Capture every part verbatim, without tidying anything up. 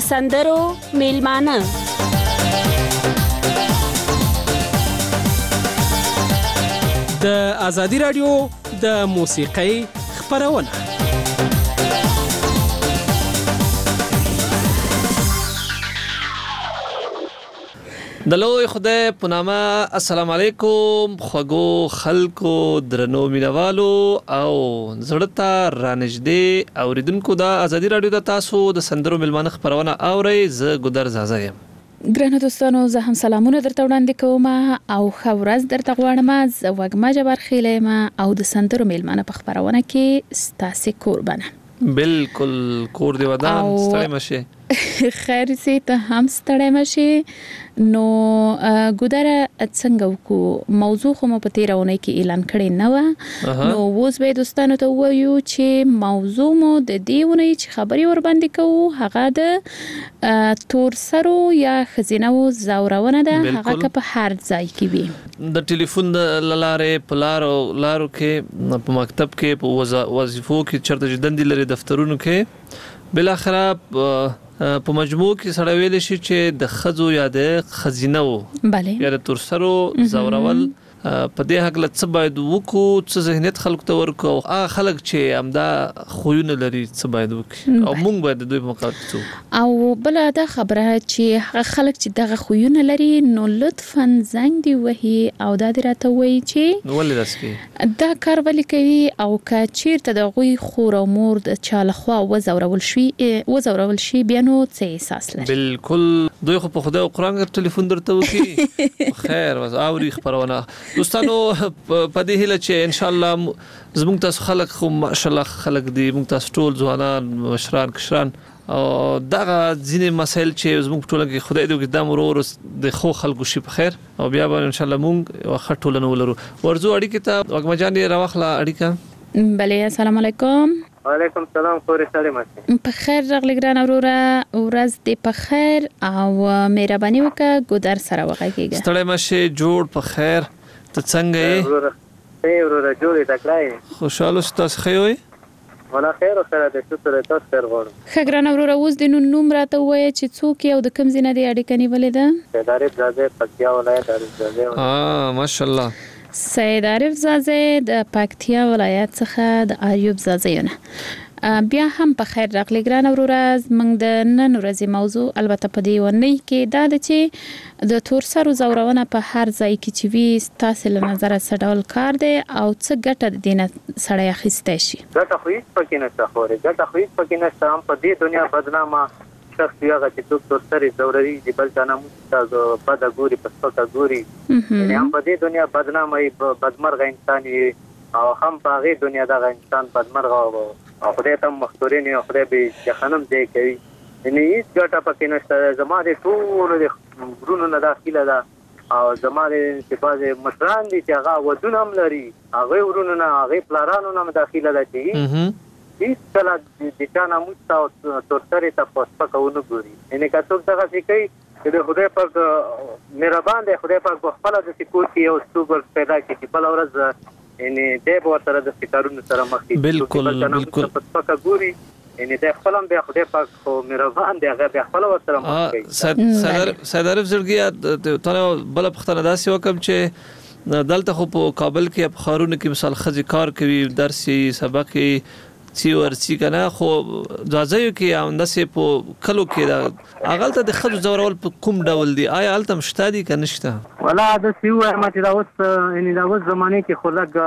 سندرو میلمانه د ازادي رادیو د موسیقۍ خپرونه. د لوی خدای په نامه السلام علیکم خوږو خلکو درنو مینوالو او زړه ته رانږدې اوریدونکو د ازادي رادیو د تاسو د سندرو میلمانه خپرونه اورئ. زه ګودر زازه یم. ګرانو دوستانو زه هم سلامونه درته وړاندې کوم او ښه ورځ درته غواړم. زه وږمه جبار خیل یم او د سندرو میلمانه په خپرونه کې ستاسې کوربنه. بالکل کور دی ودان ستړی مشي. خیر سي ته هم ستړی مشي. نو ګودره څنګه وکړو موضوع خو مو په تیرونه کې اعلان کړی نه و. نو اوس به دوستانو ته وایو چې موضوع مو د دې ونې چې خبري ور باندې کوو هغه د تور سرو یا خزینه او زاورونه ده. هغه په هر ځای کې وي د ټلیفون د لارې په لارو لارو کې په مکتب کې په وظیفو کې چرته جدندي لري دفترونو کې بل اخره په مجموع کې سره ویل شي چې د خزو یا د خزینه وو بله یا د تورسرو زورول په دې حق له څه باید وکړو څه ذهنیت خلکو ته ورکو او هغه خلک چې همدا خوونه لري څه باید وکړي او موږ باید د دوی په مقابل کې او بل دا خبره چې هغه خلک چې دغه خوونه لري نو لطفا زنګ دی وهي او دا راته وایي چې ولې داسې دا کار ولې کوي او که چیرته د غوي خور او مور د چاله خوا وزورول شي وزورول شي بیا نو څه احساس لري. بالکل دوی خو په خدای او قران کې ټلیفون درته وکي خیر واز اوري خبرونه دوستانو په دې هیله چې ان شاء الله زموږ تاسو خلک خو ماشاءالله خلک دي موږ تاسو ټول ځوانان مشران کشران او دغه ځینې مسایل چې زموږ ټولنه کې خدای دې قدام ورور د خو خلکو شي په خیر او بیا به ان شاء الله موږ واخ ټولنه ولرو. ورزو اړیکه ته وګما جان راوخلا اړیکه. بله السلام علیکم. وعلیکم السلام خوري سلام په خیر راغلی ګران اوروره ورځ دې په خیر او مهرباني وکړه ګودر سره وغږیږه. ستړی مشه جوړ په خیر ته څنګه یې؟ ورور ته ورور جوړې تکړای خوشاله ستاسو خې وي ولا خیر سره د شکر تاسو خیر غواړم. ښه ګران اوروره اوس د نوم راته وایي چې څوک یو د کوم ځای نه دی اړیکه نیولې ده؟ سید عارف زاده پکتیا ولایت عارف زاده. ها ماشاءالله سید عارف زاده د پکتیا ولایت څخه د ایوب زاده نه بیا هم په خیر راغلی ګران اوروره. موږ د نن ورځې موضوع البته په دې ونې کې دا ده چې د تورسرو زورونه په هر ځای کې چې وي ستاسو له نظره څه ډول کار دی او څه ګټه د دې نه سړی اخیستی شي؟ ګټه خو هېڅ پکې نشته خورې ګټه خو هېڅ پکې نشته. هم په دې دنیا بدنامه شخص وي هغه چې څوک تورسرې زوروي چې بل چا ناموس ته بده ګوري په سپکه ګوري یعنې هم په دې دنیا بدنامه وي بدمرغه انسان وي او هم په هغې دنیا دغه انسان بدمرغه او خدای ته مختورین او خدای به جهنم دی کوي یعنی هیڅ ګټه پکې نشته. زما د ټولو د ورونو نه داخله ده او زما د چې بعضې مشران دي چې هغه ودونه هم لري هغې ورونو نه هغې پلارانو نه هم داخله ده چې هیڅ کله د چا ناموس ته او تورسرې ته په سپکه ونه ګوري. یعنې که څوک دغسې کوي چې د خدای پاک مهربان دی خدای پاک په خپله داسې کور کې یو څوک پیدا کړي چې بله ورځ یعنې دی به ورسره د سکارونو سره مخ کړي. بالکل بالکل په سپکه ګوري یعنې دی خپل هم بیا خدای پاک خو مهربان دی هغه بیا خپله ورسره مخ کوي. سید عارف زړګي تا بله پوښتنه داسې وکړم چې دلته خو په کابل کې په ښارونو کې مثال ښځې کار کوي درس یې سبق یې سی ورسی کنه خو ځاځیو کې همداسې په کلو کې دا هغلته د ښځو زورول په کوم ډول دي؟ آیا هلته هم شته دي که نشته؟ ولا داسې ووایم چې دا اوس یعنې دا اوس زمانې کې خو لږ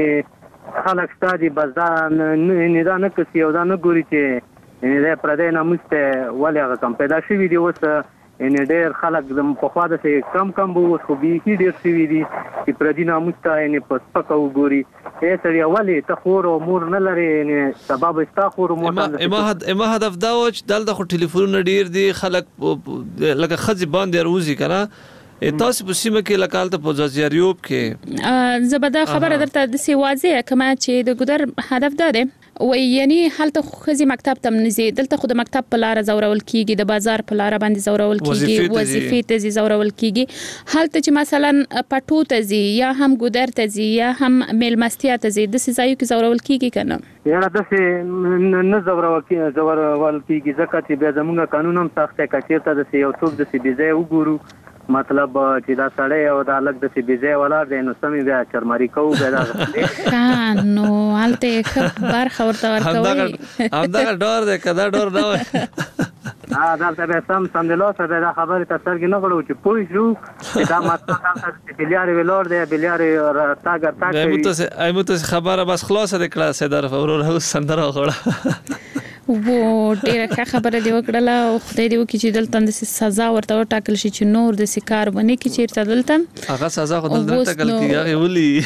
یعنې خلک شته دي بس دا یعنې دا نه کسي او دا نه ګوري چې یعنې دی پردی ناموس ته ولې هغه کم پیدا شوي دي. اوس یعنې ډېر خلک پخوا داسې کم کم به اوس خو بیخي ډېر شوي دي چې پردي ناموس ته یعنې په سپکه وګوري. ای سړیه ولې ته خور او مور نه لرې یعنې سبا به ستا خور او مور اما هدف دا و چې دلته خو ټلیفونونه ډېر دي خلک لکه ښځې باندې روزي که نه تاسو په سیمه کې لکالته په ځاځیاریوب کې زبده خبره درته د سی واضح کما چې د ګودر هدف ده و یعنی حالت خزي مکتب تم نزي دلته خود مکتب په لار زورول کیږي د بازار په لار باندې زورول کیږي وظیفې ته زی زورول کیږي حالت چې مثلا پټو ته زی یا هم ګودر ته زی یا هم میلمستیا ته زی د سزایو کې زورول کیږي کنه یاره دسه نه زورول کیږي زورول کیږي ځکه چې به زموږ قانون هم سخت کچیر ته د یو څوک د سی بيځه وګورو مطلب چې دا سړی او دا لګ د سی بيځه ولا د نو سمي بیا چرماري کوو به دا کان نو حالته خبر خبر تا ورکوي هم دا ډور ده کدا ډور نه وای ها دا ته سم سم د لوسه دا خبره تاسو کې نه غړو چې پوي شو دا مطلب تاسو بلیار ویلور دی بلیار تاګر تاګ ایمو ته ایمو ته خبره بس خلاصه د کړه سیدار فورور سندره غړه و ډیره ښه خبره دی وکړه او خدای دې وکړي چې دلته د سزا ورته ټاکل شي چې نور د سکار باندې کې چیرته دلته هغه سزا خو دلته ټاکل کیږي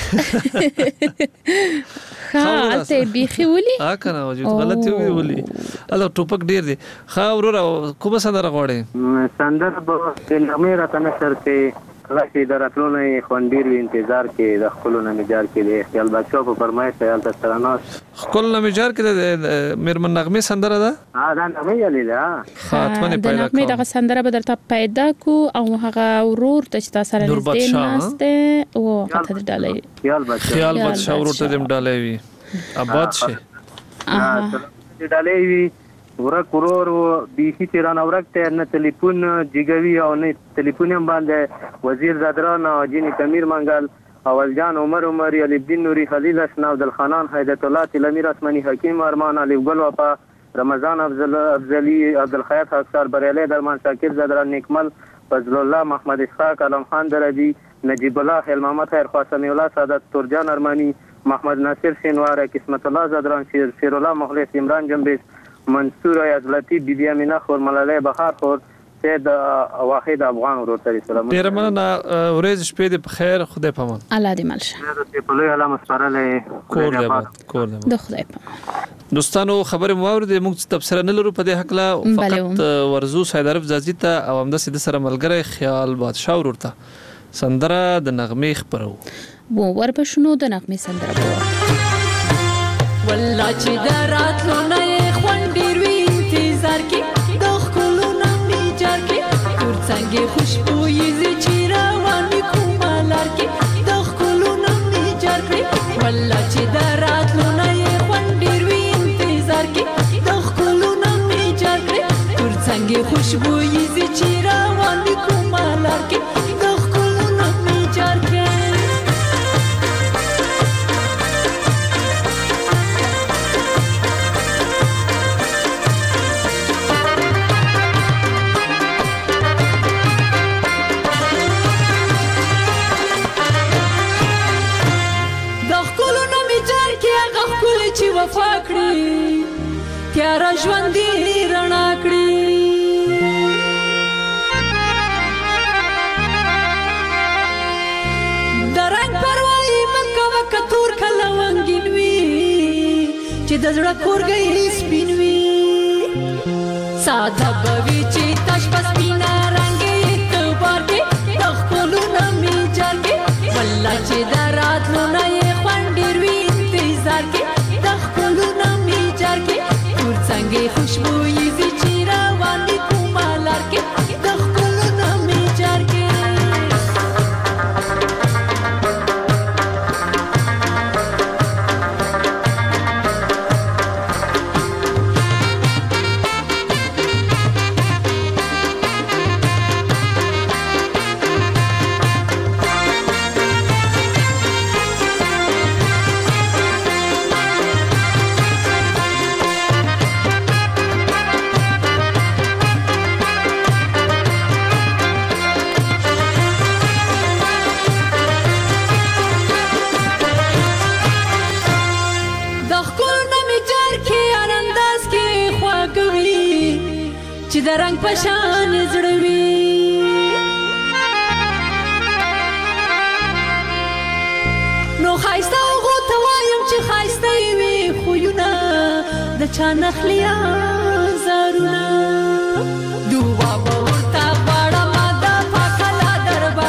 ولي ها ته بيخي ولي ها کنه وجود غلطي وي ولي الله ټوپک ډیر دی ها ورور کوم سندره غوړې سندره به د نمیر ته نشر کې راځي دراتلونې خوندیر انتظار کې د خپلونه مجار کې د خیال بچو په فرمایش خیال ته سراناس خپلونه مجار کې د میرمن نغمه سندره ده ها دا نغمه یلی ده خاتمه پیدا د نغمه دغه سندره به درته پیدا کو او هغه ورور ته چې تاسو سره نږدې ناشته او هغه ډالې خیال بچو خیال بچو ورور ته دم ډالې وي آباد شي ها ډالې وي ورک ورور بیخي تیران ورک ته نه ټلیفون جګوي او نه ټلیفون هم باندې وزیر زادران او جینی کمیر منګل اول جان عمر عمر علی الدین نوری خلیل اسنا عبد الخنان هیدت الله تلمیر اسمنی حکیم ارمان علی ګل وفا رمضان افضل افضلی عبد الخیات اکثر بریالی درمان شاکر زادران نیکمل فضل الله محمد اسحاق علم خان درجی نجیب الله خیل محمد خیر قاسمی الله سعادت تورجان ارمانی محمد ناصر شینوار قسمت الله زادران شیر شیر الله مخلص عمران جنبیش منصور عزلتی بی بی امینه خور ملاله بهار خور سید واحد افغان ورور ته سلام ډیر مننه ورځ شپې دې په خیر خدای پامان الله دې ملشه په لوی علامه سپارلې کور دې آباد کور دې د خدای پامان دوستانو خبره مواورد موږ تبصره نه لرو په دې حق لا فقط ورزو سیدارف زازی ته او هم د سید سره ملګری خیال بادشاه ورور ته سندره د نغمه خبرو وو ورپښنو د نغمه سندره والله چې دراتلو نه خوندیر وی انتظار کې د خلونو میجار کې تور څنګه خوشبوئی زی چې روان کومالار کې د خلونو میجار کې والله چې دراتلو نه خوندیر وی انتظار کې د خلونو میجار کې تور څنګه خوشبوئی زی چې روان کومالار کې د خلونو میجار کې وفا کړی تیار ژوند دی رڼا کړی درنګ پروايي مکه وکه تور کله وانګین وی چې د زړه کورګي سپین وی ساده بوي چې تاش پس پینا رنگي اعتبار کې د خپلونو میجار کې والله چې دراتلو نه خوندیر وی انتظار کې څنګه خوشبوئی زی چې روان دي کومالار کې د خپلونو میجار کې چې د رنگ پشان زړوي نو خایسته او ته وایم چې خایسته وي خو یو نه د چا نخلیا زارونه دوه ورته باړه ما د پاکلا دربار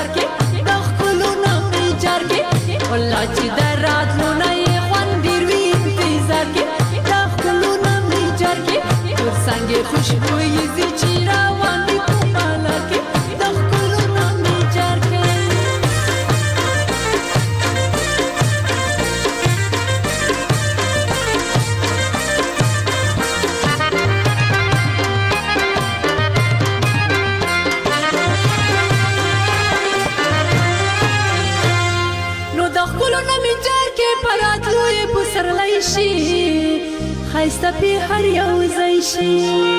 خوشبوئی زی چی روان وی کومه لار کې د ښکلونه مې جار کړې. نو د ښکلونه مې جار کې په راتلو یې پسرلی شي ښایسته پې هر یو ځای شي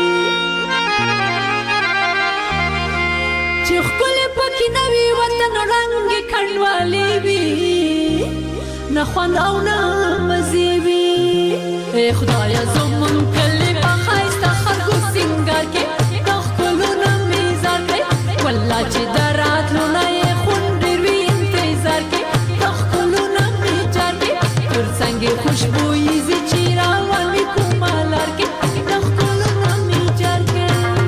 چې ښکلې پکې نه وي وطن رنګې کنډوالې وي نه خوند او نه مزې وي. ای خدایه زمونږ کلي په ښایسته خلکو سینګار کې د ښکلونه مې زار کړې. والله چې د راتلو نه یې خون ډېر وي انتظار کې د ښکلونه مې جار کړې. تر څنګ یې خوشبویي زی چې روان وي کومه لار کې د ښکلونه مې جار کړې.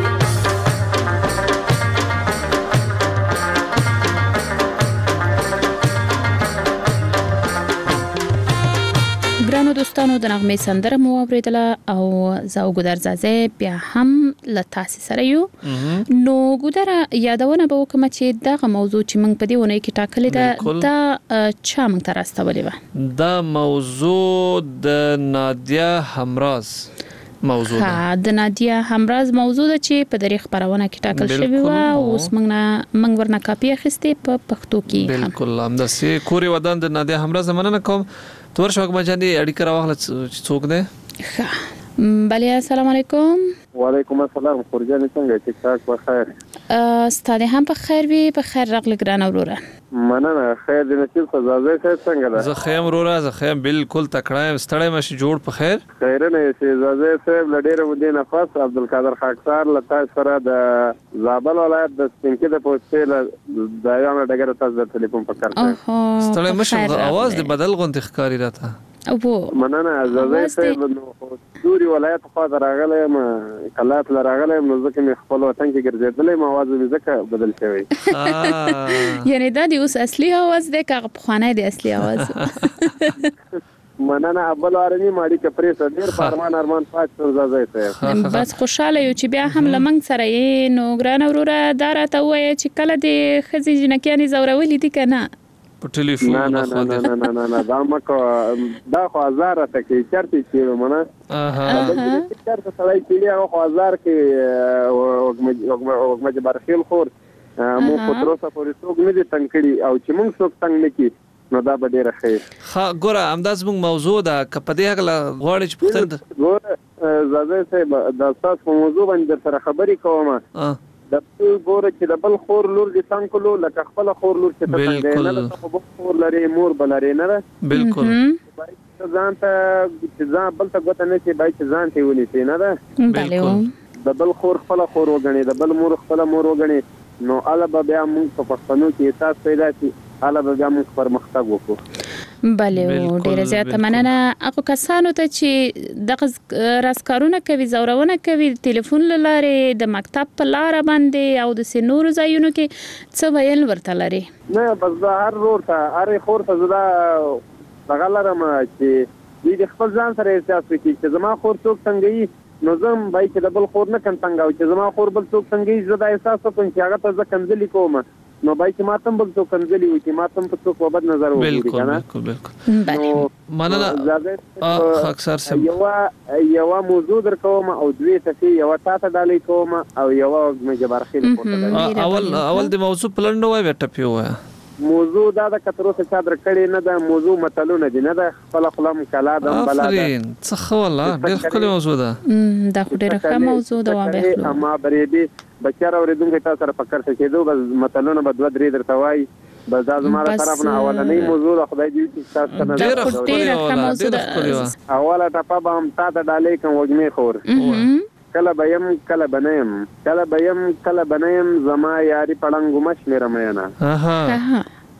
ګرانو دوستانو د نغمې سندره مو اوریدله او زه او ګودر زازې بیا هم له تاسې سره یو. نو ګودره یادونه به وکړم چې دغه موضوع چې موږ په دې اونۍ کې ټاکلې ده دا چا موږ ته راستولې وه؟ دا موضوع د نادیه همراز موضوع ده. ها د نادیه همراز موضوع ده چې په دغه خبرونه کې ټاکل شوی و او اوس موږ نه موږ ورنه کاپي اخیستې په پښتو کې. بالکل همداسې کورې ودان د نادیه همراز مننه کوم. تور شوق مجانی اړیکه راوخله چې څوک دی؟ ښه بله السلام علیکم. وعلیکم السلام خورجانې څنګه ټیک ټاک په خیر؟ ستا دې هم په خیر وي. په خیر راغلی ګرانه وروره. مننه خیر دې نصیب شه. زازې صاحب څنګه ده؟ زه ښه یم وروره زه ښه یم بالکل تکړه یم ستړی مه شي جوړ په خیر. خیرنه یې زازې صاحب له ډېرې مودې نه پس عبدالقادر خاکسار له تاسو سره د زابل ولایت د سپینکي د پوستې له ځایانه ډګره تاسو د ټلیفون په کار کوئ. ستړی مه شم اواز دې بدل غوندې ښکاري راته. مننه زازې صاحب نو دوري ولایت خوا ته راغلی یم کلات له راغلی یم نو ځکه مې خپل وطن کې ګرځېدلی یم اواز مې ځکه بدل شوی. یعنې دا د اوس اصلي اواز دی که هغه پخوانی دی اصلي اواز؟ مننه اول وارني ماړي کې پرېسه ډېر په ارمان ارمان پات شو زازې صاحب. بس خوشاله یو چې بیا هم له موږ سره یې. نو ګرانه وروره دا راته ووایه چې کله دې ښځې جنکیانې ځورولي دي که نه؟ په ټلیفون نه نه نه نه نه نه نه دا مکو دا خو هزار ته کې چرته چیرې منه چرته سړی چیرې هغه خو هزار کې وګمه برخیل خور مو خو تر اوسه پورې څوک نه دي تنګ کړي او چې موږ څوک تنګ نه کړي نو دا به ډېره ښه وي. ښه ګوره همدا زموږ موضوع ده که په دې هکله غواړې چې پوښتنه ګوره زازې صاحب دا ستاسو په موضوع باندې در سره خبرې کوم. د بل ګوره چې د بل خور لور دې څنګ کړلو لکه خپله خور لور چې ته څنګه نه ده خو بل خور لرې مور به لرې نه ده. بالکل ځان ته چې ځان بل ته ګوته نه شي باید چې ځان ته ونیسي نه ده. بالکل د بل خور خپله خور وګڼي د بل مور خپله مور وګڼي نو هله به بیا موږ په پښتنو کې احساس پیدا شي هله به بیا موږ پرمختګ وکړو. بله ډیره زیاته مننه. هغه کسانو ته چې دغه راسکارونه کوي زورونه کوي د ټلیفون له لارې د مکتب په لاره باندې او د نورو ځایونو کې څه ویل ورته لري؟ نه بس دا هر ورور ته هر خور ته زه دا دغه لرم چې دوی د خپل ځان سره احساس وکړي چې زما خور څوک څنګه وي نو زه هم باید چې د بل خور نه کم څنګه او چې زما خور بل څوک څنګه وي زه دا احساس وکړم چې هغه ته زه کنځلې کوم نو باید چې ماته هم بل څوک کنځلې وي چې ماته هم په څوک په بد نظر وګوري. بالکل بالکل بالکل مننه خاکسار صاحب. یوه یوه موضوع در کوم او دوې ټکي یوه تا ته ډالۍ کوم او یوه مې جبارخیل پورته ډالۍ. اول اول د موضوع په لنډه ووایه بیا ټپې ووایه. موضوع دا ده که تر اوسه چا در کړې نه ده موضوع متلونه دي نه ده خپله خوله م کلا ده بلا ده. آفرین څه ښه والله ډېر ښکلې موضوع ده. دا خو ډېره ښه موضوع ده وابخلو اما بریدي بچیار اورېدونکی تاسو سره په کرښه کېدو بس متلونه به دوه درې درته وایي بس دا زما له طرف نه اولنۍ موضوع ده خدای دې وکړي ستاسو ته نه ډېره ښکلې موضوع ده. اوله ټپه به هم تا ته ډالۍ کړم وږمې خور کله به یم کله به نه یم کله به یم کله به نه یم زما یاري پړنګ ومه شمېره مینه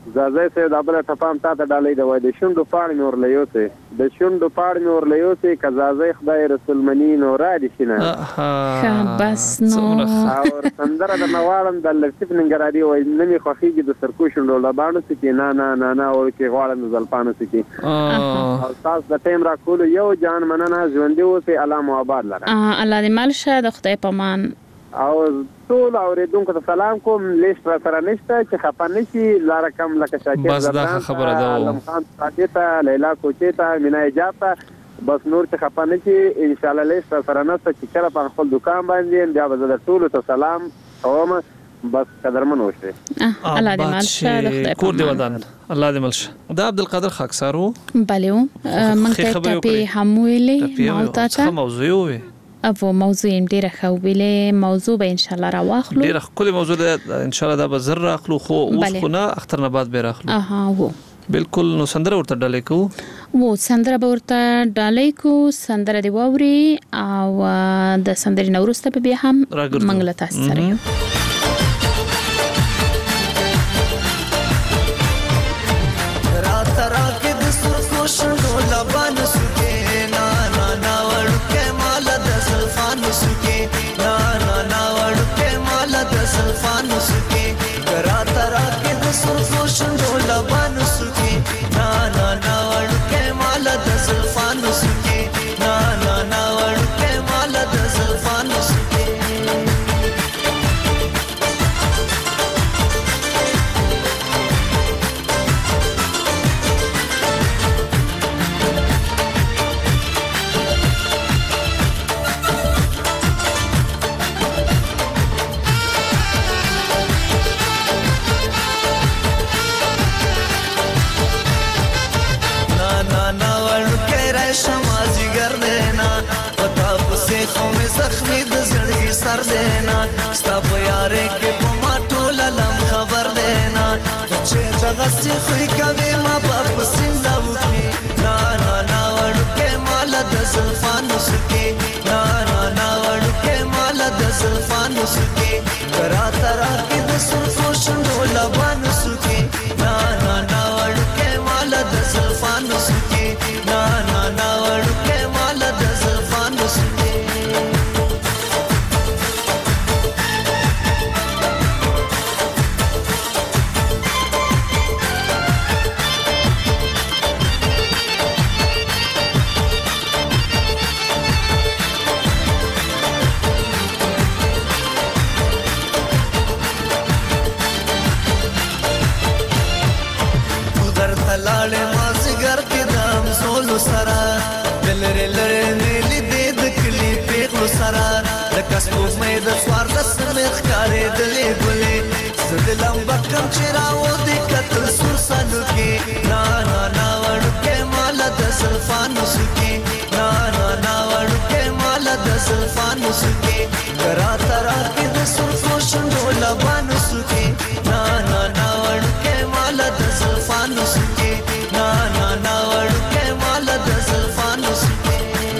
زازای سه د بل ټپام تا ته ډالۍ دی وای د شونډو پاڼې مې ورلیوسې د شونډو پاڼې مې ورلیوسې که زازای خدای رسول مني نو را دي شینه ښه بس نو او سندره د نواړم د لطیف ننګرهاري وای نه مې خوښېږي د سرکو شونډو لبانو سکي نه نه نه نه ورکې غواړم د زلفانو سکي او تاسو د ټیم راکولو یو جان مننه ژوندي اوسئ الله مو آباد لره الله دې مل شه د خدای په امان او ټول اوریدونکو ته سلام کوم لیست را سره نشته چې خفه نشي لاره کم لکه شاکر بس دا خبره ده علم خان ساجد ته لیلا کوچی ته مینا ایجاب ته بس نور چې خفه نشي ان شاء الله لیست را سره نشته چې کله په خپل دکان باندې بیا به زه د ټولو ته سلام کوم بس قدرمن اوسئ الله دې مل شه د خدای کور دې ودان الله دې مل شه دا عبدالقادر خاکسارو بله موږ ته ټپې هم ویلې نو تا ته موضوع وي او موضوع یې ډیره ښه ویلې موضوع به ان شاء الله راواخلو ډیره ښکلې موضوع ده ان شاء الله دا به زر راخلو خو اوس خو نه اختر نه بعد به راخلو اها وو بالکل نو سندره ورته ډالۍ کوو وو سندره به ورته ډالۍ کوو سندره دی واوري او د سندرې نه وروسته به بیا هم منګله تاسو سره یو رات راکې د سرخو شونډو لبانو سکې نا نا نا وړوکې مال د زلفانو سکې نا نا نا وړوکې مال د زلفانو سکې رات راکې د سرخو شونډو لبانو سکې نا نا نا وړوکې مال د زلفانو سکې نا نا نا وړوکې مال د زلفانو سکې زخمی د زړګي سر دینا ستا په یارې کې په ما ټول لم خبر دینا چې دغسې خوی کوي ما په سینده وکړي نا نا نا وړوکې مال د زلفانو سکې نا نا نا وړوکې مال د زلفانو سکې راته راکې د سرخو شونډو لبانو سکې نا نا نا وړوکې مال د زلفانو سکې نا نا نا وړوکې مال د زلفانو سکې لاړې مازیګر کې د همزولو سره د لرې لرې مې لیدې د کلي پیغلو سره لکه سپوږمۍ د څوارلس مې ښکارېدلې ګلې زه د لمبه کم چې راودې کتل سور سالو کې نا نا نا وړوکې ماله د زلفانو سکې نا نا نا وړوکې ماله د زلفانو سکې راته راکې د سرخو شونډو لبانو سکې نا نا نا وړوکې ماله د زلفانو سکې نا نا نا وړوکې ماله د زلفانو سکې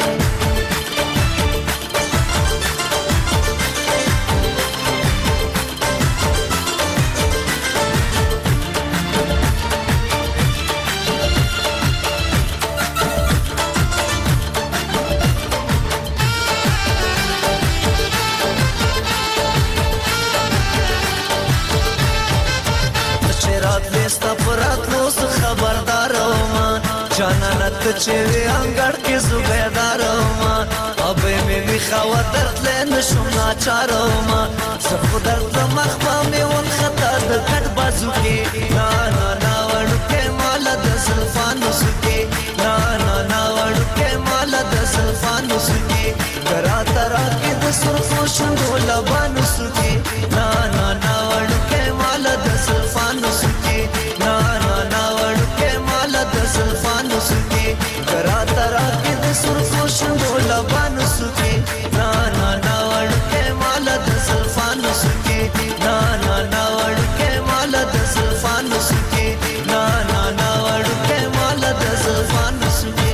جانانت چې انګړ کې زوګیدار ما ابې مې وی خوا درتل نشم ناچار ما زه درد مخ مې ون خطا د کټ بازو کې نا نا نا وړوکې مال د زلفانو سکې نا نا نا وړوکې مال د زلفانو سکې کرا ترا کې د سرخو شونډو لبانو سکې نا نا نا وړوکې مال د زلفانو سکې نا نا نا وړوکې مال د زلفانو سکې کرا ترا کې د سرخو شونډو لبانو سکې نا نا نا وړوکې مال د زلفانو سکې نا نا نا وړوکې مال د زلفانو سکې نا نا نا وړوکې مال د زلفانو سکې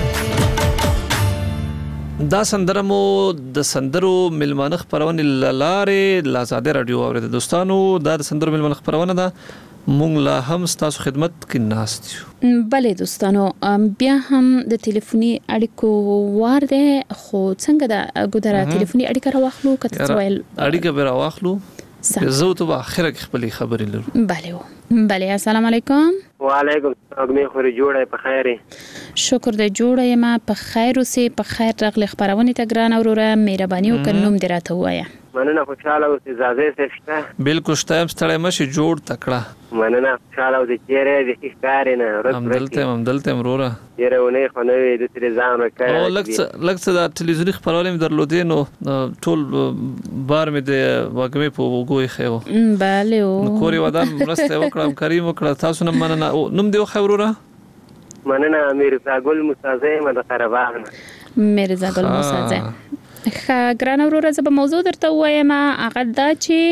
دا سندره مو د سندرو ملمانه خبرونه لاره لازاده رادیو اوریدل دوستانو دا د سندرو ملمانه خبرونه ده مونږ لا هم ستاسو خدمت کې ناست یو. بله دوستانو بیا هم د ټلیفوني اړیکو وار دی خو څنګه د ګودره ټلیفوني اړیکه راواخلو کته ویل اړیکه به راواخلو زه ته په اخره کې خپل خبرې لرم. بله بله السلام علیکم. وعلیکم السلام. مې خوري جوړه په خیره شکر دې جوړه ما په خیر اوسې په خیر راغلی خبرونه ته ګران اوره مهرباني وکړم دې راته وایا. مننه خوشاله اوسې اجازه سشته. بالکل شته ستړی مشه جوړ تکړه. مننه خوشاله اوسې چیرې د ښکار نه هم دلته هم دلته مروره چیرې ونه خو نه د تیر ځان وکړ. او لکه لکه د ټلویزیونی خبرونه درلودې نو ټول بار مې د واګمې په وګوي خو. bale نو کوري ودان مرسته وکړم کریم وکړه تاسو نه مننه نوم دی خبروره. مننه میرزا ګل مستازه مد قربان. میرزا ګل مستازه خا ګران وروره زه به موضوع درته وایم هغه دا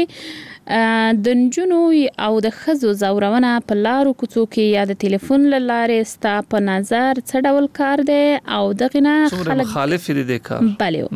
چې د نجونو او د ښځو زورونه په لارو کوڅو کې یا د ټلیفون له لارې ستا په نظر څه ډول کار دی او دغه نه خلک مخالف دي د کار.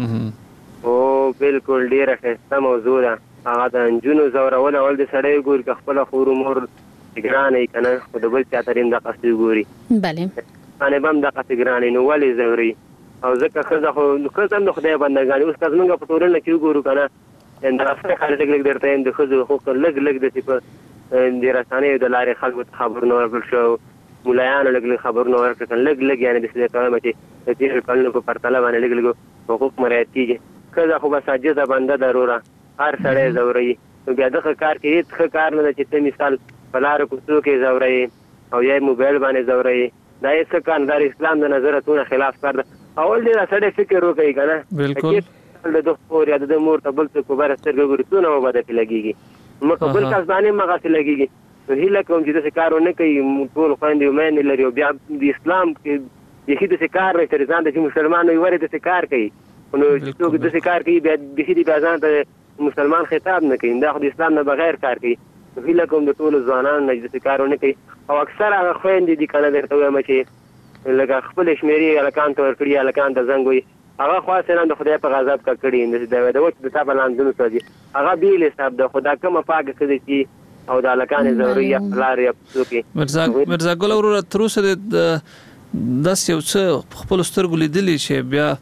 بله او بالکل ډیره ښه موضوع ده. هغه د نجونو زورونه ول د سړی ګور ک خپل خور مور ګرانې کنه خو د بل چا ترين د قصې ګوري. بله باندې بم د قصې ګرانې نو ولې زوري او ځکه خزه خو خزه هم د خدای بندګان اوس کله موږ په تورن کې ګورو کنه ان راځي خلک لګ درته د خزه حقوق لګ لګ د په د رسانې د لارې خلکو خبر نو ورکړ شو مولایانو لګ خبر نو ورکړ لګ لګ یعنی د څه کلمه چې د تیر کلونو په پرتله باندې لګ لګ حقوق مراعات کیږي. خزه خو بس عجزه بنده ضروره هر سړی زوري بیا دغه کار کې هیڅ کار نه چې ته مثال په لارو کوڅو کې زوري او یا موبایل باندې زوري دا هیڅ کار د اسلام د نظرتونو خلاف کار ده. اول دې سړی فکر وکړي کنه بالکل د خور یا د مور ته بل څه کو بر سترګې ګوري څونه مباده کې لګيږي مکه بل کس باندې مغه کې لګيږي. نو هیله کوم چې د کارونه کوي ټول خويندې مې لري او بیا د اسلام کې د هیڅ کار نه تر ځان د مسلمان وي ورته د کار کوي. نو چې څوک د کار کوي بیا د هیڅ ځان ته مسلمان خطاب نه کوي دا خو د اسلام نه بغیر کار کوي. هیله کوم د ټول ځوانان نه د کارونه کوي او اکثر هغه خويندې دي کنه درته وایم چې لکه خپل شمیري الکان ته ورکړي الکان ته زنګ وي هغه خاصه نه د خدای په غضب کا کړي نه د د وخت د تابع لاندونو سږي هغه بیل حساب د خدا کومه پاګه کړي چې او د الکان ضروري لار یا څوکي. مرزا مرزا ګل وروره تر اوسه د داس یو څه خپل سترګو لیدلې چې بیا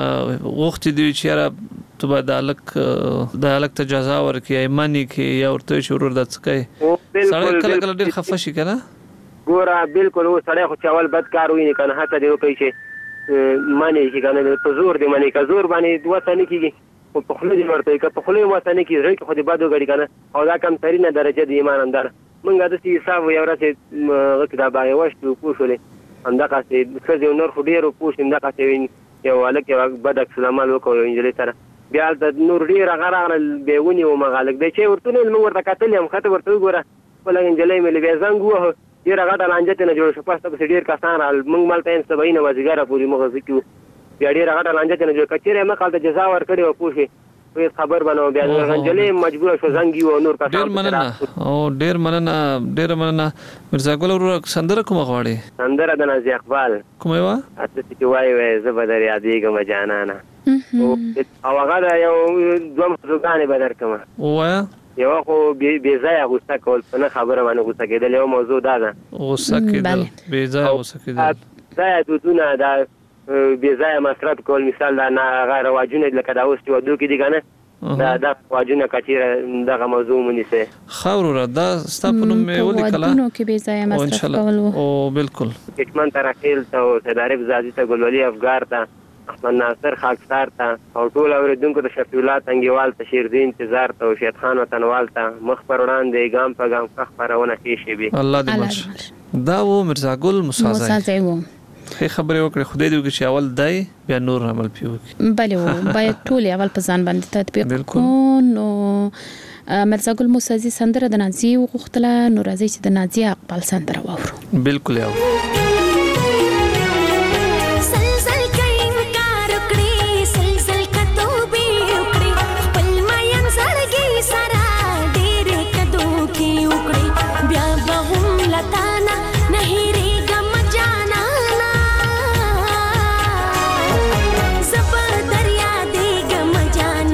وخت دی چې را تو به د الک د الک ته جزا ورکړي ایمانی کې یا ورته چې ورور د څکای سړی کله کله ډیر خفه شي کنه. ګوره بالکل و سړی خو چاول بد کار ویني کنه هڅه دی وکړي چې معنی چې کنه په زور دی معنی کا زور باندې دوه نه کیږي په خله دی ورته کا په خله وته نه کیږي خو دی بادو غړي کنه او دا کم ترینه درجه دی ایمان اندر مونږه د سی حساب یو راځي غکدا باندې وشتو پوښولې انده کاسه خځه نور خو ډیرو پوښ انده کاسه یو الک یو بد اکسلامال وکړو انجلې سره بیا د نور ډیر غره بیونی او مغالک د چې ورته نو ورته کتل هم خطر ورته ګوره ولا انجلې مې بیا زنګ وه ډیر غټه لانجه نه جوړ شو پاسته په ډیر کسان موږ مالته ان سبعین وزګاره پوری مغه ذکر بیا ډیر غټه لانجه نه جوړ کچره مې خالته جزا ور کړی او پوښي په خبر بنو بیا انجلې مجبور شو زنګي او نور کسان ډیر مننه او ډیر مننه ډیر مننه مرزا ګل ورور سندره کوم غواړي سندره د نازي اقبال کومه وا اته چې وای وای زبر یادېګم جانانا او هغه یو دوم زګانې بدر کما وایا یو خو بې ځای غوسه کول نه خبره باندې غوسه کېدل یو موضوع دا ده غوسه کېدل بې ځای غوسه کېدل دا دودونه دا بې ځای مصرف کول مثال دا نه غیر واجونه لکه دا اوس چې ودو کې دي کنه دا دا واجونه کچیره دغه موضوع مونږه خاور دا ستاسو مې ولې کلا ودونو کې بې ځای مصرف کول او بالکل کچمن ترخیل ته صدارب زادي ته ګلولي افغار ته احمد ناصر خاکسار ته او ټول اوریدونکو د شفیع الله تنګیوال ته شیردین انتظار ته او شیخ خان وطنوال ته مخ پر وړاندې ګام په ګام خبرونه کې شي به الله دې مش دا و مرزا ګل مسازای خې خبرې وکړې خدای دې وکړي چې اول دای بیا نور عمل پیو بله و باید ټول اول په ځان باندې تطبیق کو نو مرزا ګل مسازي سندره د نازي وغوښتله نو راځي چې د نازي اقبال سندره واورو. بالکل یو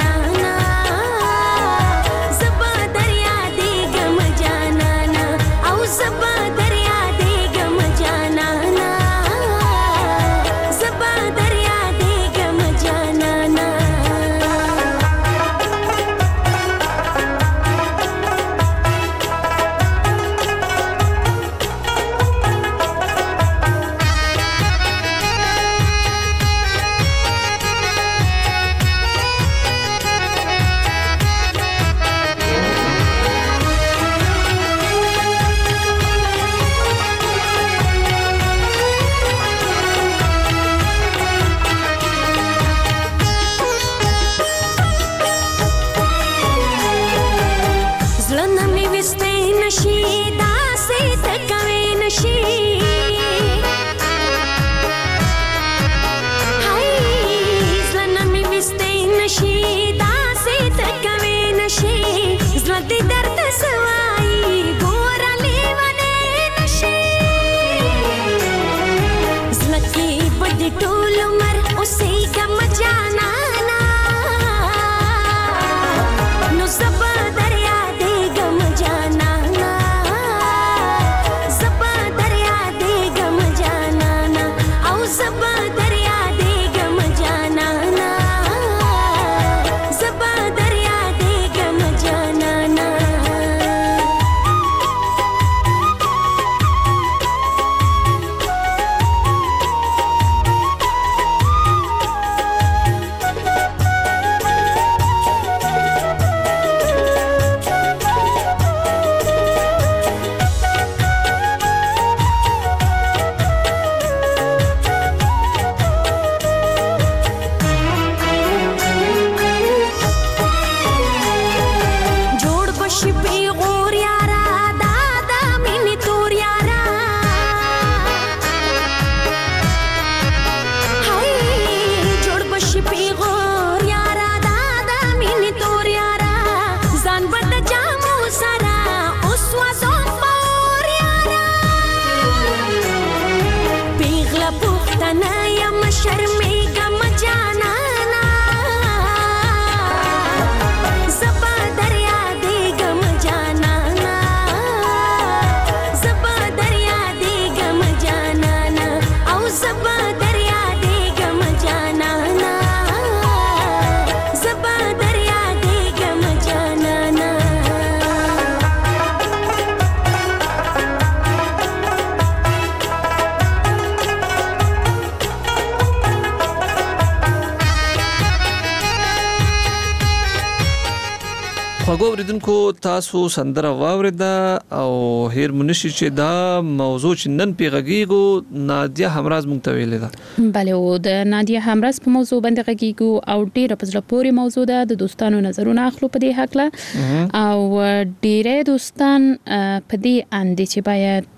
او د ټول عمر اوسې کم جانا نو زبا دریا دې غم جانا زبا دریا دې غم جانا او زبا دریا دې غم جانا زبا دریا دې غم جانا خواږه اوریدونکو تاسو سندره واوریده او هیر منشي چې دا موضوع چې نن پیغږیږو نادیه همراز مونږ ته ویلې ده. بله او د نادیه همراز په موضوع باندې غږیږو او ډیره په زړه پورې موضوع ده. د دوستانو نظرونه اخلو په دې حق له او ډیره دوستان په دې اندې چې باید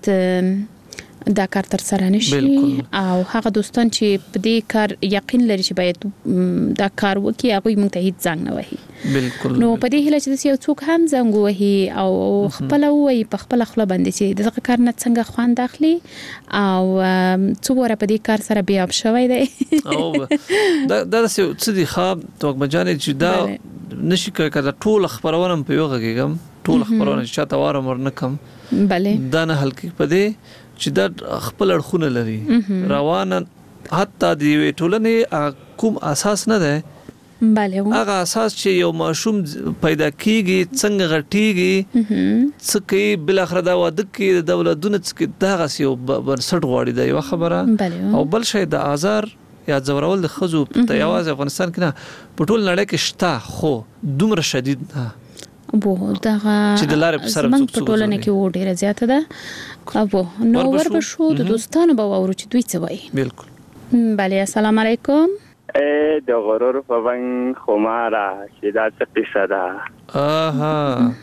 دا کار تر سره نشي او هغه دوستان چې په دې کار یقین لري چې باید دا کار وکړي هغه موږ ته هیڅ زنګ نه وهي. بالکل. نو په دې هیله چې یو څوک هم زنګ وهي او خپل وایي په خپل خپل باندې چې دغه کار نه څنګه خوان داخلي او څو ور په دې کار سره بیا شوی دی او دا دا څه دي خام توګ مجانې چې دا نشي کړه ټول خبرونه په یو غږیږم ټول خبرونه چې چاته وارم ورنکم. بله دا نه هلکې په دې چې دا خپل اړخونه لري روانه حتی د ټولنې کوم اساس نه ده. بله هغه اساس چې یو ماشوم پیدا کیږي څنګه غټیږي څه کوي بل اخر دا واده کې د دولتونو څخه دغه یو برسټ غواړي دا یو خبره او بل شی د آزار یا زورول د خزو په یوازې افغانستان کې نه په ټول نړۍ کې شته خو دومره شدید نه بو دغه چې د لارې په سر زمنګ په ټولنه کې و ډیره زیاته ده. ابو نو ور به شو د دوستانو به وورو چې دوی څه وایي. بالکل. بله السلام علیکم. ای د غرور په ون خماره چې دا څه قصه ده. اها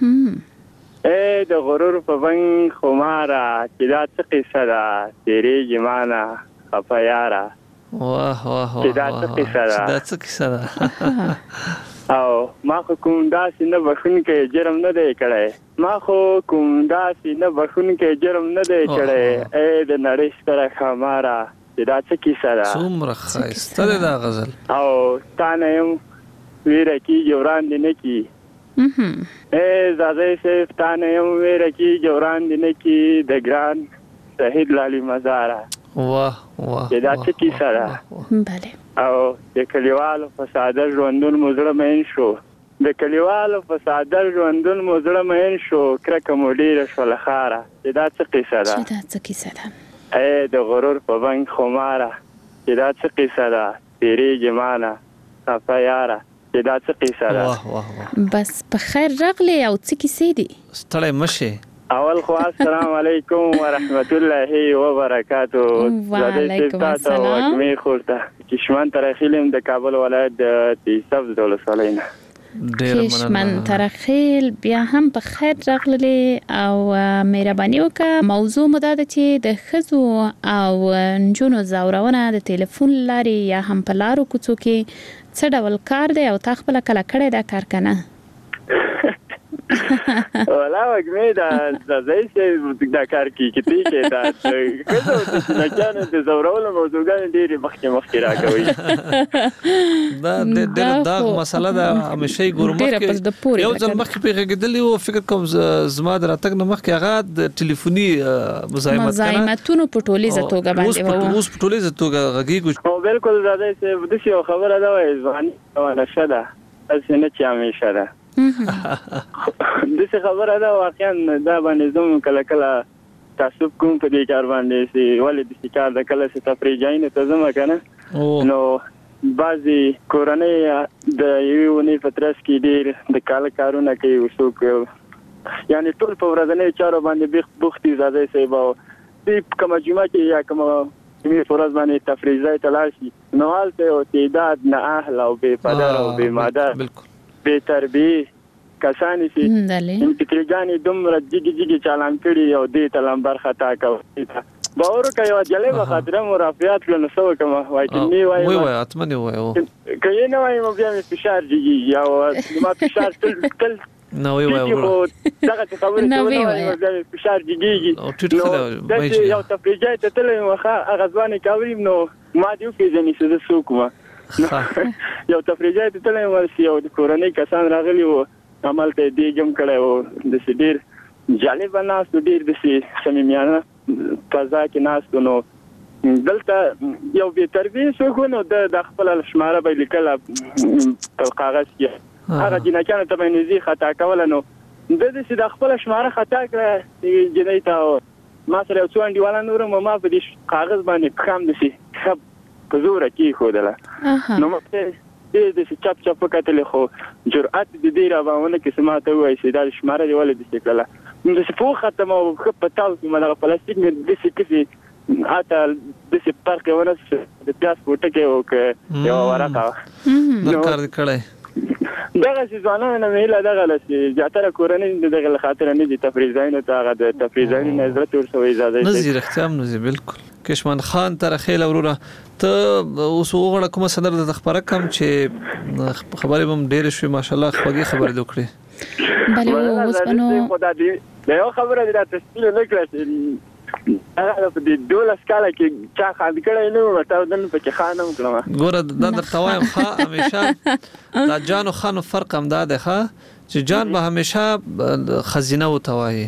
ای د غرور په ون خماره چې دا څه قصه ده تیری جمانه خفا یاره. واه واه چې دا څه قصه ده دا څه قصه ده او ما خو کوم داسې نه بخون کې جرم نه دی کړی ما خو کوم داسې نه بخون کې جرم نه دی کړی ای د نړۍ ستره خماره چې دا څه کیسه ده څومره ښایسته ده دا غزل او تا نه یم ویره کېږي وړاندې نه کي ای زازی صیف تا نه یم ویره کېږي وړاندې نه کي د ګران شهید لالي مزاره واه واه چې دا څه کیسه ده. بله او د کلیوالو په ساده ژوندون مو زړه مین شو د کلیوالو په ساده ژوندون مو زړه مین شو کرکه مو ډیره شوله خاره چې دا څه قیصه ده چې دا څه کیسه ده ای د غرور په بنګ خماره چې دا څه قیصه ده تیریږي مانه خفه یاره چې دا څه قیصه ده. واه واه بس په خیر راغلی او څه کیسې دي ستړی مشه. اول خو السلام علیکم ورحمت الله وبرکاتو. وعلیکم السلام. می خورته کشمن ترخیلم د کابل ولایت د تیسف ولسوالۍ نه. کشمن ترخیل بیا هم په خیر راغلی او مهرباني وکړه. موضوع مو دا ده چې د ښځو او نجونو ځورونه د ټلیفون لارې یا هم په لارو کوڅو کې څه ډول کار دی او تا خپله کله کړی دا کار که نه؟ ولا وګمې دا د زې دا کار کې کې چې دا کله چې نه کانه د زورول موضوعګان ډېری مخکې مخکې راکوي دا د دا مسله دا همیشه ګورم کې یو ځل مخکې پیغېدلی او فکر کوم زما د راتګ نه مخکې هغه د ټلیفوني مزاحمت مزاحمتونو په ټولیزه توګه باندې وو اوس په ټولیزه توګه غږیږي او بالکل دا چې د څه خبره ده وای ځواني او نشه ده اسنه چې همیشه ده د څه خبره ده واقعا دا باندې زموږ کله کله تعصب کوم په دې کار باندې چې ولې د کار د کله څه تفریح جاینه ته زما کنه نو بعضی کورنۍ د یو نه پترس کې ډیر د کال کارونه کوي وسوک یعنی ټول په ورځنۍ چارو باندې بوختي زاده سیبا دې کوم جمعه کې یا کوم می فرض باندې تفریح ځای تلاشي نو حالته او تعداد نه اهل او به پدر او به مادر بالکل به تربیه کسانی چې انتقالګانی دومره جګی جګی چالان کړي او دې تلم برخه تا کوي باور کوي او جلې په خاطر مرافعات له نسو کوم وای چې می وای وای اتمنه وای او کله نه وای مو بیا می فشار جګی یا ما فشار تل تل نو وای وای دغه خبره ته وای بیا فشار جګیږي او ټیټ خله یو تفریجای ته تل مخه غزوانه کاوریم نو ما دیو پیژنې څه سوکما یو تفریجای ته تل ورسی او د کورنۍ کسان راغلی وو عمل ته دیګم کړه او د سډیر جالب ناس ډیر د سیمینار فضا کې ناس نو دلته یو به تربیه شو نو د خپل شماره به لیکل په کاغذ کې هغه جنکانو ته باندې زی خطا کول نو د دې د خپل شماره خطا کړه جنې ته ما سره څو انډیواله نور ما په دې کاغذ باندې خام دي خب په زور کې خودله نو مته دې دې چپ چپ کتل خو جرأت دې دی را باندې کې سماته وای چې دا شماره دی ولې دې کړه نو څه په ختمه او پتاو کې مله پلاستیک دې څه کې اته د څه پارک ونه د پیاس پټه کې او کې یو ورکا نو کار کړه دغه ځوانانو نه ویل دغه لسی زیاتره کورنۍ دغه خاطر نه دي تفریح ځای نه ته د تفریح ځای نه حضرت ورسوي اجازه نظیر اختیام نو بالکل کشمن خان تر خیل وروره ته اوس وګړه کوم سندر د خبره کم چې خبرې هم ډېر شوي ماشاءالله خوږی خبرې وکړي بله اوس بنو خدای دې یو خبره دې تاسو نه کړئ هغه په دې دولس کاله کې چا خاند کړی نو ورته دن په کې خانم کړم ګوره دا درته وایم ښه همیشه دا جان او خان فرق هم دا دی ښه چې جان به همیشه خزینه وتوایي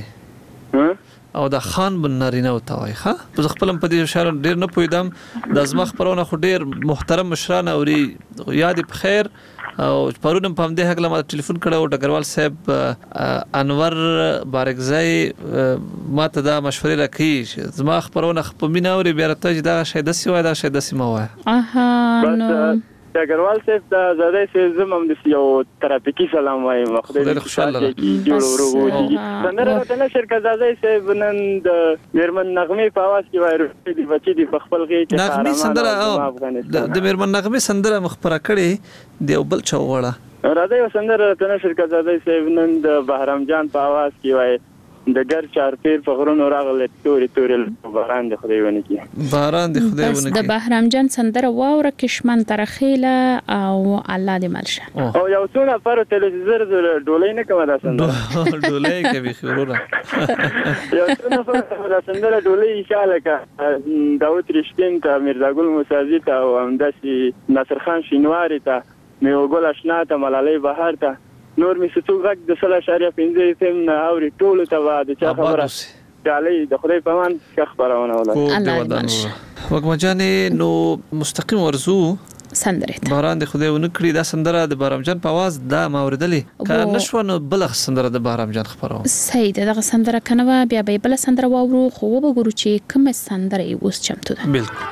او دا خان بن نارینه وتوایي ښه په خپل په دې اشاره ډیر نه پویدم د ازمخ پرونه خو ډیر محترم مشران اوري یاد په خیر او پرونم په دې هغه ما ټلیفون کړه او ډګروال صاحب انور بارکزای ماته دا مشورې راکړي زما خبرونه په مینا اوري بیا راته دا شاید سی وای دا شاید سی ما وای اها نو ډګروال صاحب دا زده سي زمم د یو ترافیکي سلام وای مخدل خوشاله جوړ ورو څنګه راته نشر کزازای سي بنن د میرمن نغمه په आवाज کې وای د بچی د خپل غي کې نغمه سندره د میرمن نغمه سندره مخبره کړي دی بل چوغړه راځي سندره راته نشر کزازای سي بنن د بهرام جان په आवाज کې وای د ګر چار پیر په غرونو راغله توري توري باران د خدای ونه کی باران د خدای ونه کی د بهرام جان سندره واوره کشمن ترخیله او الله دې ملشه او یو څونه پر تلویزیون ډولې نه کومه دا سندره ډولې کوي خبره یو څونه پر سندره ډولې انشاءالله کا داوود رښتین ته میرزا ګل موسازی ته او همداسي ناصر خان شینواری ته میو ګل آشنا ته ملالۍ بهار ته نور می ستو غږ د سلا شریعه پنځه فم نه اوري ټول ته بعد چا خبره چالي د خدای په مان خبرونه ولا الله دې وګمجانې نو مستقیم ورزو سندره باران د خدای ونکړي دا سندره د بارام جان په आवाज دا ما اوریدلې که نشو نو بل سندره د بارام جان خبرو صحیح دغه سندره کنه بیا به بل سندره واورو خو وګورو چې کوم سندره اوس چمتو ده بالکل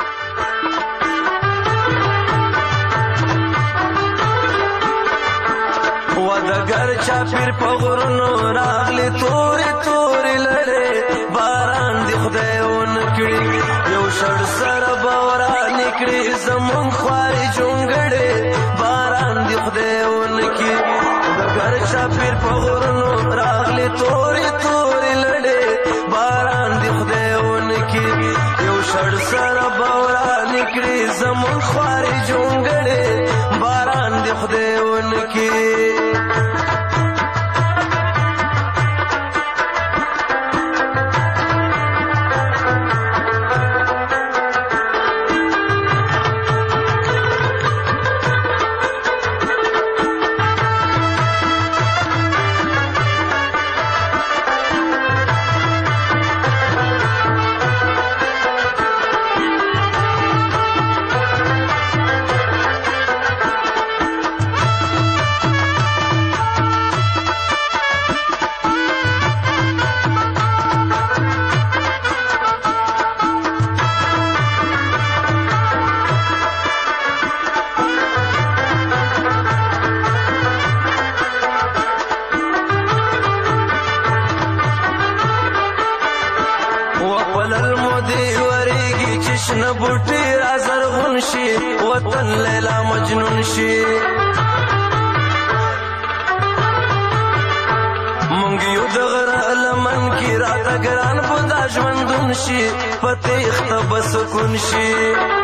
ودګر چا پیر په غرونو راغلی توري توري لړې باران دی خدای ونکړي یو شړ سره باران نکړي زمون خواري جونګړې باران دی خدای ونکړي ودګر چا پیر په غرونو راغلی توري توري لړې باران دی خدای ونکړي یو شړ سره باران نکړي زمون خواري جونګړې باران دی خدای ونکړي دې ورېږي چې شنه بوټي را زرغون شي وطن لیلا مجنون شي مونږ یو د غره لمن کې راته ګران په دا ژوندون شي په تېښته به سکون شي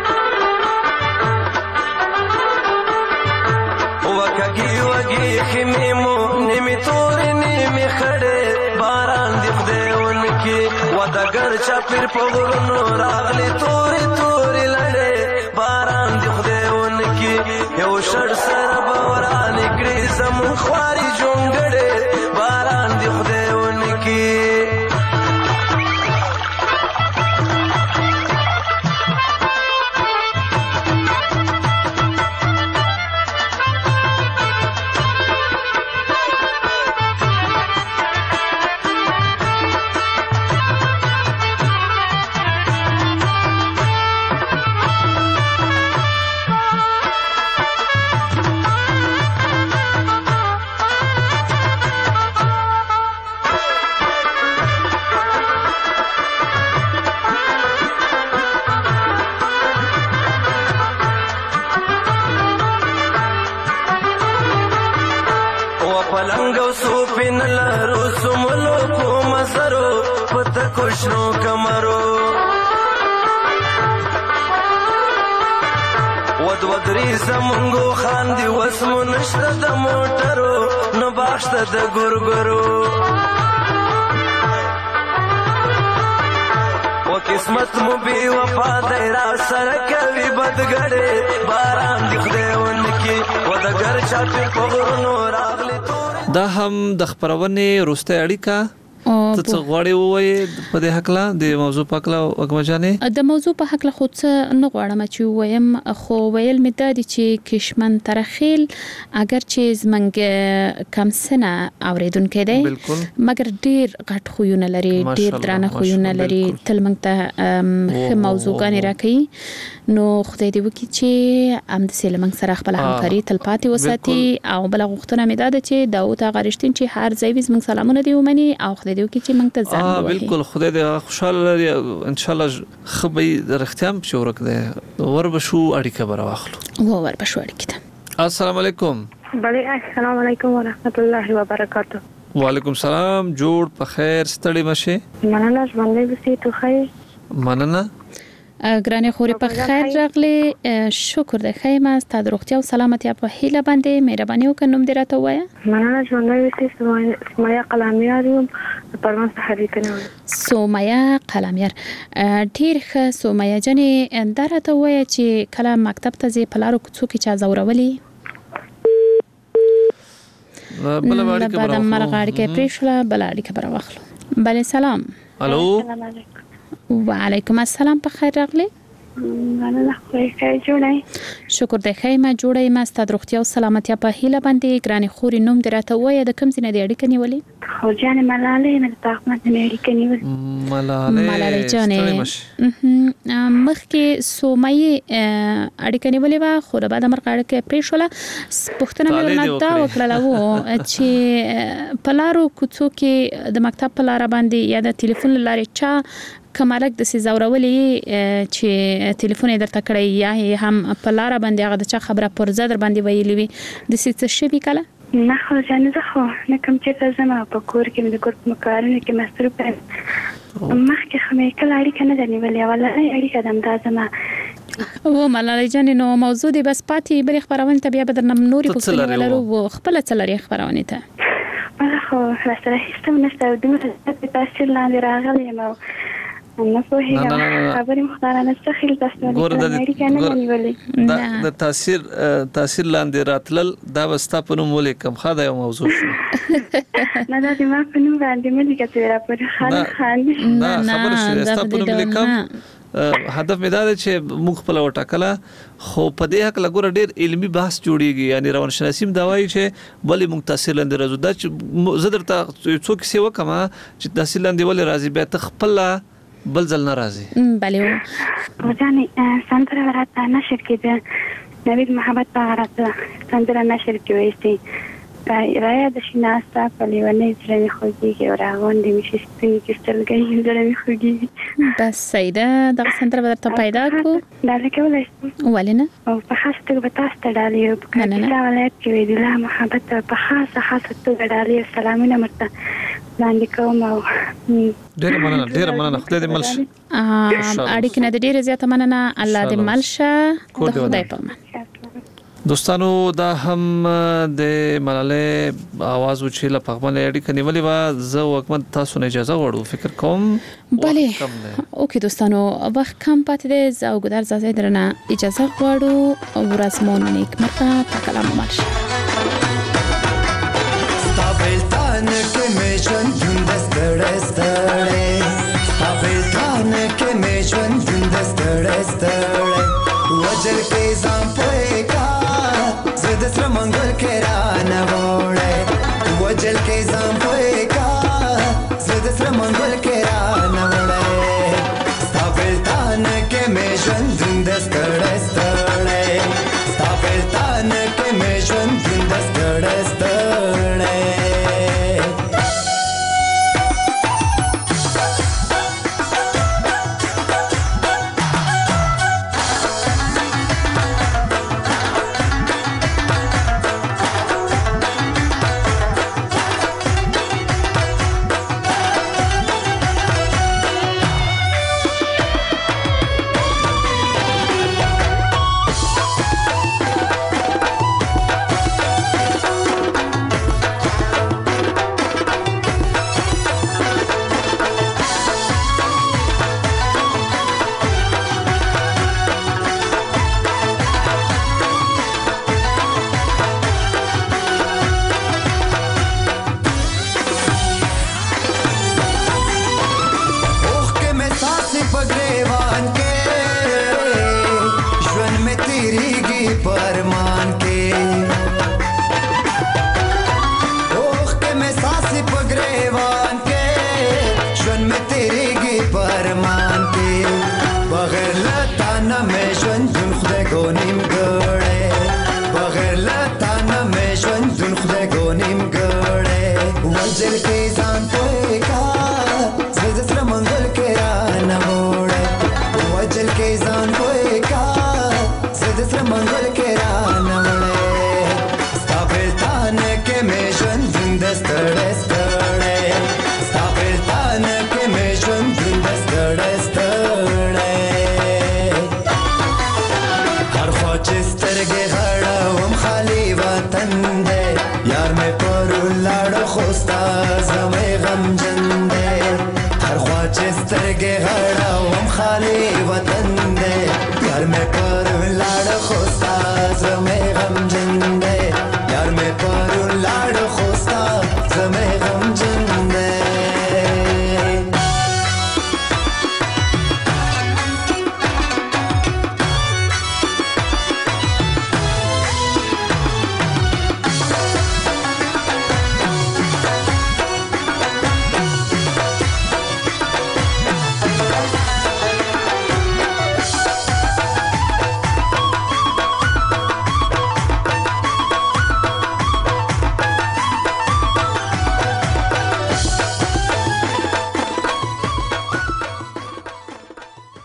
وکږي وږي خیمې مو نیمې تورې نیمې خړې باران دې خدای ونکړي ودګر چاپېر په غرونو راغلي تورې تورې لړې باران دې خدای ونکړي یو شړ سره به ورانې کړي زموږ خوارې جونګړې باران دې خدای ونکړي سوپین لرو سملو کو مزرو پت کوشنو کمرو ود ودری زمونگو خاندی وسمو نشت د موټرو نو باخت د ګورګرو و قسمت مو بی وفا دیرا سره کوي بدګړې باران دی خدای ونکي و د ګر چاپی په غرونو راغلی دا هم د خبرونې وروسته اړیکه ته څه غواړې ووایې په دې هکله د موضوع په هکله وږمه جانې د موضوع په هکله خو څه نه غواړم چې ووایم خو ویل مې دا دي چې کشمن ترخیل اگر چې زمونږ کم سنه اورېدونکی دی مګر ډېر غټ خویونه لري ډېر درانه خویونه لري تل موږ ته ښه موضوعګانې راکوي نو خدای دې وکړي چې همداسې له موږ سره خپله همکاري تلپاتې وساتي او بله غوښتنه مې دا ده چې داود هغه رښتین چې هر ځای وي زموږ سلامونه دې ومني او خدای دې وکړي چې موږ ته زنګ ووهي بالکل خدای دې خوشحاله لري انشاءالله ښه به یې رښتیا هم چې ورک دی وربشو اړیکه به راواخلو و وربشو اړیکې ته السلام علیکم بله السلام علیکم ورحمت الله وبرکاته وعلیکم السلام جوړ په خیر ستړي مشه مننه ژوندی اوسئ تو خیر مننه ګرانې خوري په خیر راغلي شکر د خیر ما ست د روغتیا او سلامتی په هیله باندې مهرباني وکړئ نوم دې راته وایه مننه ژوندی اوسئ سمایا قلمیار یم پروان څخه لیکنه سومیا قلمیار ډیر ښه سومیا جانې دا راته وایه چې کله مکتب ته ځې په لارو کوڅو کې چا زورولي بل اړیکه بعد مرغ اړیکه پریښله بل اړیکه به راواخلو بله سلام الو وعلیکم السلام په خیر راغلی مننه خیر جوړی شکر د خیر ما جوړی ما ست د روغتیا او سلامتی په هیله باندې ګرانې خوري نوم دې راته وایه د کوم ځای نه دې اړیکه نیولې خو جانې ملالۍ نه د طاقمت نه اړیکه نیولې ملالۍ جانې مخکې سومۍ اړیکه نیولې وه خو د بعد مرغ اړیکه پرېښوله پوښتنه مې ورنه دا وکړله و چې په لارو کوڅو کې د مکتب په لاره باندې یا د تلیفون له لارې چا کمالک د سي زورولې چې ټلیفون یې درته کړی یا هم په لاره باندې هغه د چا خبره پر زه در باندې ویلې وي د سي څه شوي کله نه خو جانې زه خو نه کوم چېرته ځم او په کور کې مې د کور په کارونو کې مصروفه یم مخکې خو مې کله اړیکه نه ده نیولې اولنۍ اړیکه ده همدا زما و ملالۍ جانې نو موضوع دې بس پاتې بلې خپرونې ته بیا به درنه نورې پوښتنې ولرو خپله څه لرې خپرونې ته بله خو راسره هېڅ هم نشته او دومره زیات د تاثیر لاندې راغلی یم او نه پوهېږم خبرې مختارانه څه خیل تاسو اړیکه نه ده نیولې د تاثیر تاثیر لاندې راتلل دا به ستا په نوم ولیکم ښه دا یو موضوع شو نه دا د ما په نوم باندې مه لیکه چې راپورې خلک خاندي نه خبره شوې ستا په نوم لیکم هدف مې دا دی چې موږ خپله وټاکله خو په دې هکله ګوره ډېر علمي بحث جوړېږي یعنې روانشناسي هم دا وایي چې ولې موږ تاثیر لاندې راځو دا چې زه درته څو کیسې وکړم چې تاثیر لاندې ولې راځي بیا ته خپله بل ځل نه راځي بله جانې سندره راته نشر کېده نوید محمد په راته سندره نشر کې وایستې رایا د شیناستا په لیونی زړه مې خوږیږي او راغونډې مې شي سپینې کې سترګې زړه مې خوږیږي. بس سیده دغه سندره به درته پیدا کړو. ډالۍ کولی شم؟ ولې نه؟ او په خاص توګه به تاسو ته ډالۍ په کاپیسا ولایت کې وحیدالله محبت په خاصه خاصه توګه ډالۍ او سلامونه مرته وړاندې کوم. او ډېره مننه ډېره مننه خدای دې مل شي. اړیکې نه ډېره زیاته مننه. الله دې مل شه. د خدای په امان. دوستانو دا هم د ملالۍ आवाज و چې له پغمنه اړیکه نیولې و. زه وکمن تاسو نه اجازه غواړم فکر کوم. بله اوکې دوستانو وخت کم پاتې دی. زه او ګدار زازه درنه اجازه غواړو. ورځ مو نیک مرته په کلام مرشه. ستابلتان کې مې ژوند ژوند ستړی ستړی ستابلتان کې مې ژوند ژوند ستړی ستړی وجل کې ځان پوهې کا زه د سره منګل کې را نه وړی وجل کې ځان پوهې کا زه د سره منګل کې را نه وړی ستابلتان کې مې ژوند ژوند ستړی ستړی ستابلتان کې مې ژوند ژوند ستړی ستړی سترګې غړاوم خالي وطن دې یار مې